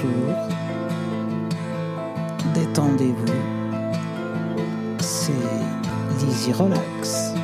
bonjour, détendez-vous, c'est l'Easy Relax.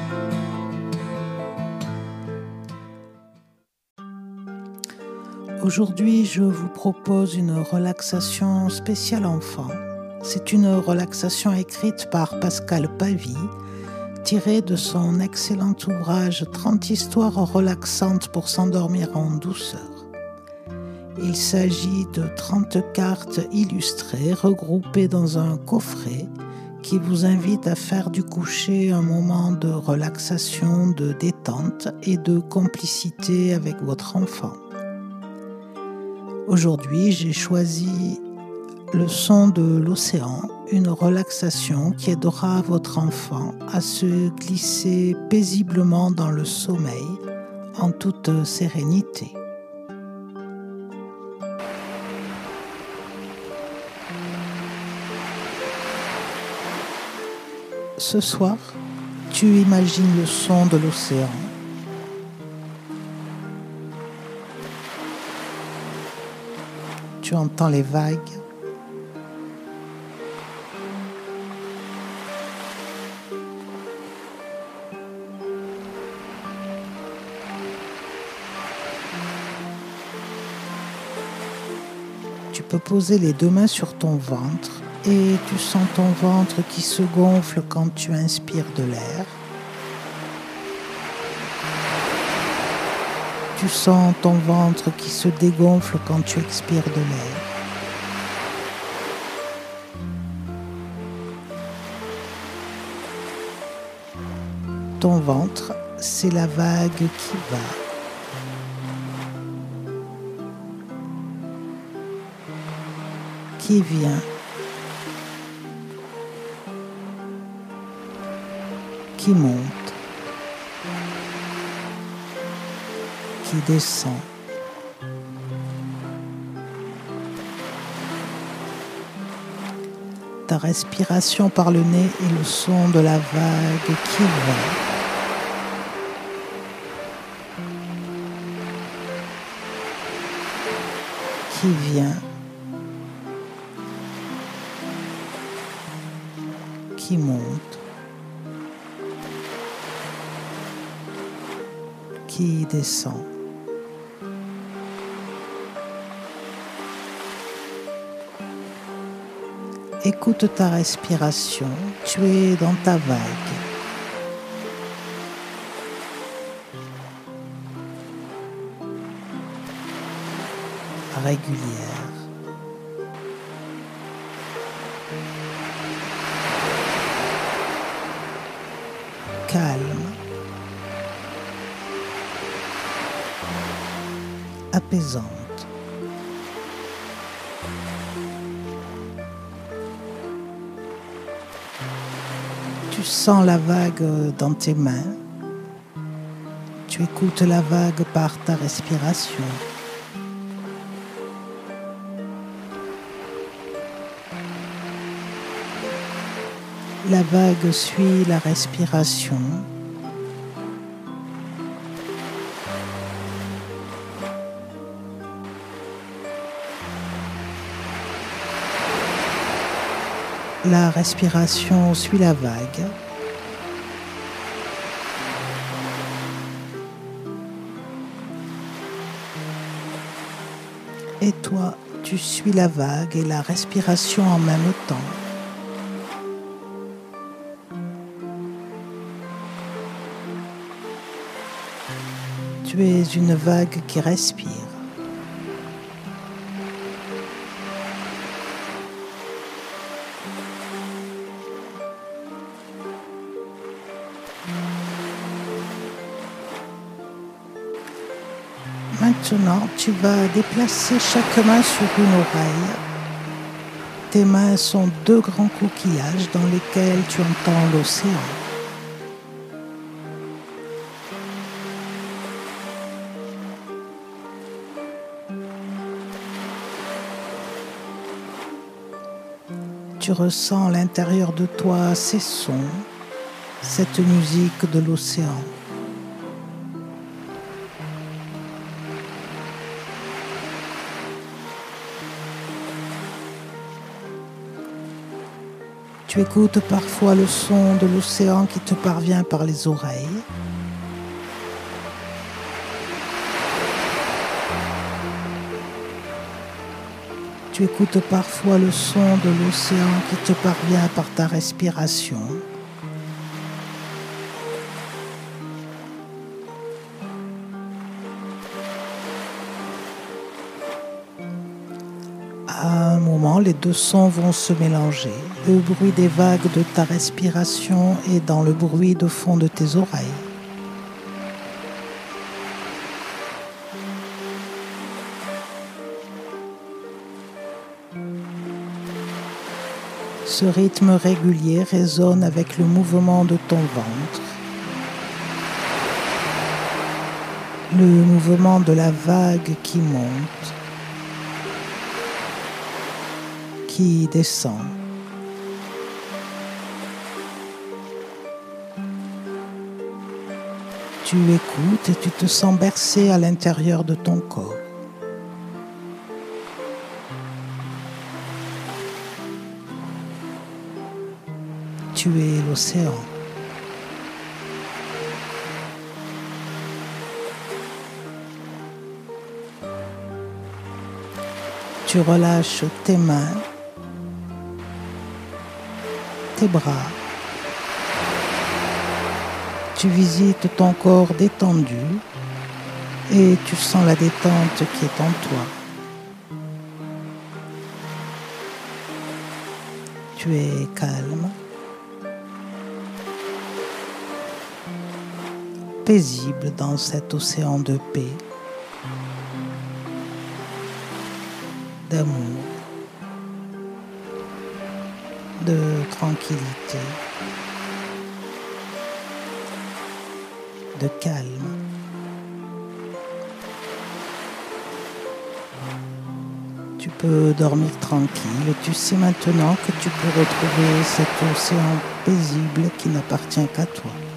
Aujourd'hui, je vous propose une relaxation spéciale enfant. C'est une relaxation écrite par Pascal Pavie, tirée de son excellent ouvrage 30 histoires relaxantes pour s'endormir en douceur. Il s'agit de 30 cartes illustrées regroupées dans un coffret qui vous invite à faire du coucher un moment de relaxation, de détente et de complicité avec votre enfant. Aujourd'hui, j'ai choisi le son de l'océan, une relaxation qui aidera votre enfant à se glisser paisiblement dans le sommeil en toute sérénité. Ce soir, tu imagines le son de l'océan. Tu entends les vagues. Tu peux poser les deux mains sur ton ventre et tu sens ton ventre qui se gonfle quand tu inspires de l'air. Tu sens ton ventre qui se dégonfle quand tu expires de l'air. Ton ventre, c'est la vague qui va. Qui vient. Qui monte. Qui descend. Ta respiration par le nez est le son de la vague qui va. Qui vient. Qui monte. Qui descend. Écoute ta respiration, tu es dans ta vague. Régulière. Calme. Apaisante. Tu sens la vague dans tes mains. Tu écoutes la vague par ta respiration. La vague suit la respiration. La respiration suit la vague. Et toi, tu suis la vague et la respiration en même temps. Tu es une vague qui respire. Maintenant, tu vas déplacer chaque main sur une oreille. Tes mains sont deux grands coquillages dans lesquels tu entends l'océan. Tu ressens à l'intérieur de toi ces sons, cette musique de l'océan. Tu écoutes parfois le son de l'océan qui te parvient par les oreilles. Tu écoutes parfois le son de l'océan qui te parvient par ta respiration. À un moment, les deux sons vont se mélanger. Le bruit des vagues de ta respiration est dans le bruit de fond de tes oreilles. Ce rythme régulier résonne avec le mouvement de ton ventre, le mouvement de la vague qui monte, qui descend. Tu écoutes et tu te sens bercé à l'intérieur de ton corps. Tu es l'océan. Tu relâches tes mains, tes bras. Tu visites ton corps détendu et tu sens la détente qui est en toi. Tu es calme, paisible dans cet océan de paix, d'amour, de tranquillité, de calme. Tu peux dormir tranquille. Tu sais maintenant que tu peux retrouver cet océan paisible qui n'appartient qu'à toi.